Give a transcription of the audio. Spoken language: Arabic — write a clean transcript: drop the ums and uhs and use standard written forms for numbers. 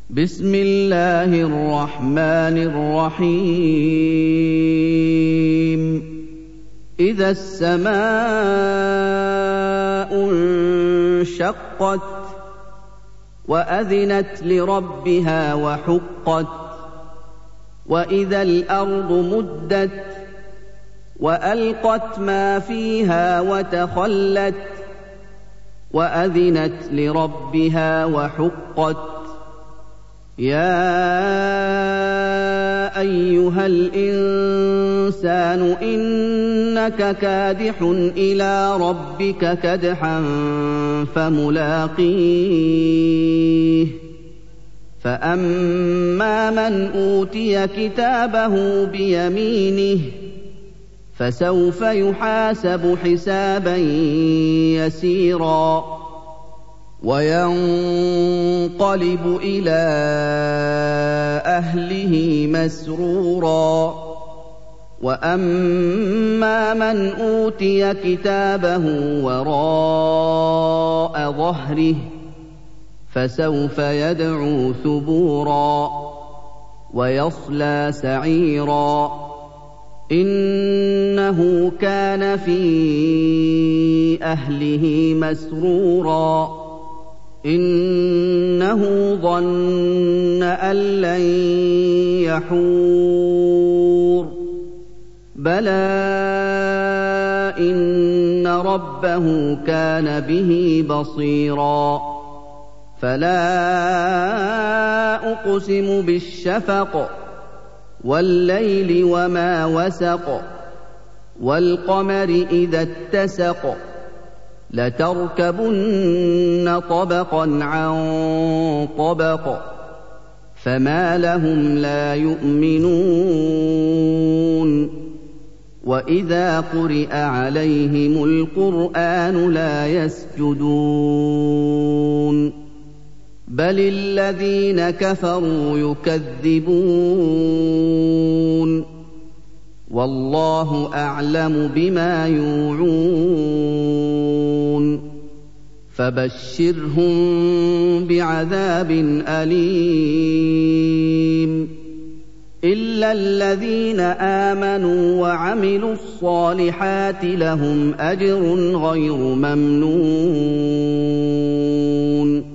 بسم الله الرحمن الرحيم إذا السماء انشقت وأذنت لربها وحقت وإذا الأرض مدت وألقت ما فيها وتخلت وأذنت لربها وحقت يا أيها الإنسان إنك كادح إلى ربك كدحا فملاقيه فأما من أوتي كتابه بيمينه فسوف يحاسب حسابا يسيرا وينقلب إلى أهله مسرورا وأما من أوتي كتابه وراء ظهره فسوف يدعو ثبورا ويصلى سعيرا إنه كان في أهله مسرورا إنه ظن أن لن يحور بلى إن ربه كان به بصيرا فلا أقسم بالشفق والليل وما وسق والقمر إذا اتسق لتركبن طبقا عن طبق فما لهم لا يؤمنون وإذا قرئ عليهم القرآن لا يسجدون بل الذين كفروا يكذبون والله أعلم بما يوعون فبشرهم بعذاب أليم إلا الذين آمنوا وعملوا الصالحات لهم أجر غير ممنون